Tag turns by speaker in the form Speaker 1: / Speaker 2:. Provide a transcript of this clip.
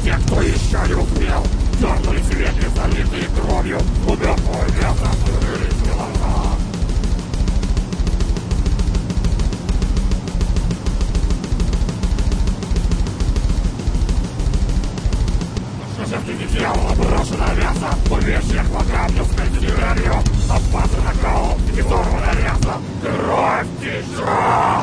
Speaker 1: те, кто еще не успел. Дернулись ветви, залитые кровью, у мертвого леса открылись глаза. Среди дьявола брошено мясо, увещьях по камню с дверью, обмазано кровь, изорвано мясо, кровь течет.